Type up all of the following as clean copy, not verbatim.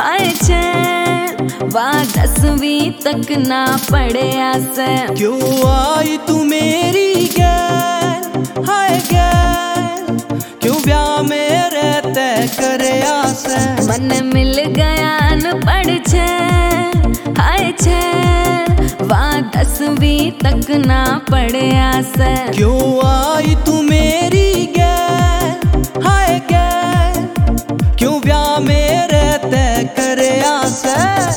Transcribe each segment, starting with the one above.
हाय चैन वाह 10वीं तक ना पड़े आसे। क्यों आई तू मेरी गैर हाय गैर, क्यों ब्याह में रहते करे आसे। मन मिल गया न पड़ चैन हाय चैन वाह 10वीं तक ना पड़े आसे। क्यों आई तू मेरी गैर हाय गैर, क्यों ब्याह में रहते करे आसे।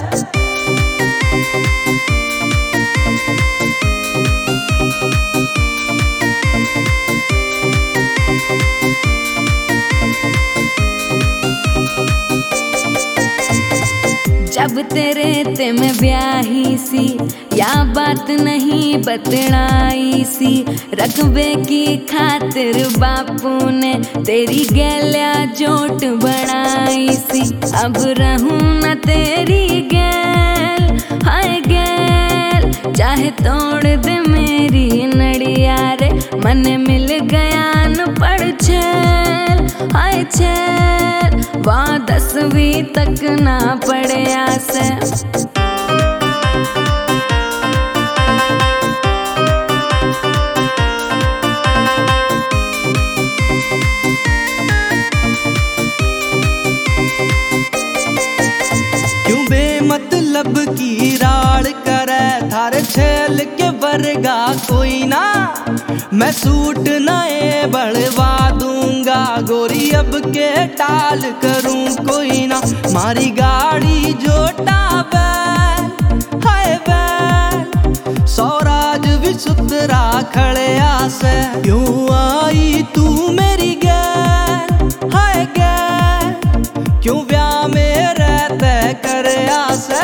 जब तेरे ते मैं ब्याही सी या बात नहीं बतड़ाई सी, रकबे की खातिर बापू ने तेरी गैल्या जोट बनाई सी। अब रहूं न तेरी गैल हाय गैल, चाहे तोड़ दे मेरी नड़िया रे। मन मिल गया न पड़ छेल हाय छेल वाह 10वीं तक ना पड़े आसे। क्यों बेमतलब की राड़ करे थारे छेल के वर्गा कोई ना। मैं सूट नए बढ़वा दूंगा गोरी अब के टाल करूं कोई ना। मारी गाड़ी जोटा बैल हाय बैल, सौराज भी सुतरा खड़े आसे। क्यों आई तू मेरी गैर हाय गैर, क्यों ब्याह में रहते करे आसे।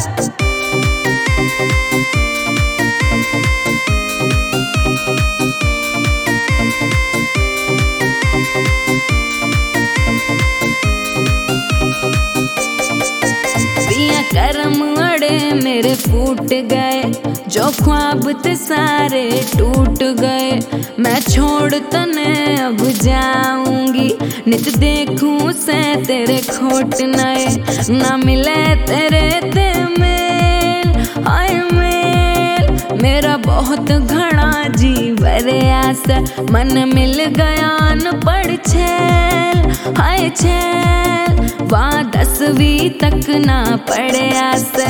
करम अड़े मेरे फूट गए, जो ख्वाब थे सारे टूट गए। मैं छोड़ तने अब जाऊंगी, नित देखूं से तेरे खोट नए। ना मिले तेरे ते मेल हाय मेल, मेरा बहुत घना जी भरे आसे। मन मिल गया न पड़ छेल हाय छेल वाह 10वीं तक ना पड़े आसे।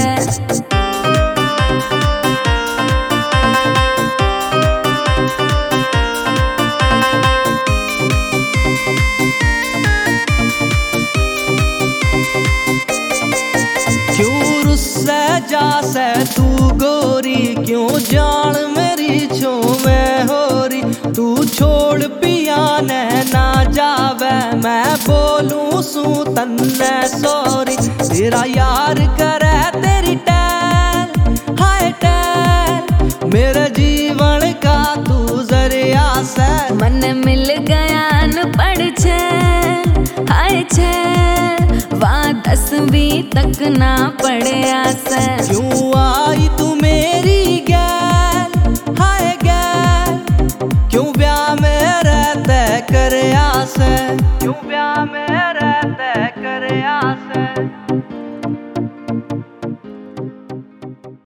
क्यों रुस्से जासे तू गोरी, क्यों जान मेरी छो में होरी। तू छोड़ पिया ने ना जावे, मैं बोलूं सू तन्ने सॉरी। तेरा यार करे तेरी टैल हाय टैल, मेरे जीवन का तू जरिया से। मन मिल गया न पड़ छेल हाय छेल वाह 10वीं तक ना पड़े आसे। क्यों आई तू मेरी गैर हाय गैर, क्यों ब्याह में रहते करे आसे। क्यों ब्याह में रहते करे आसे।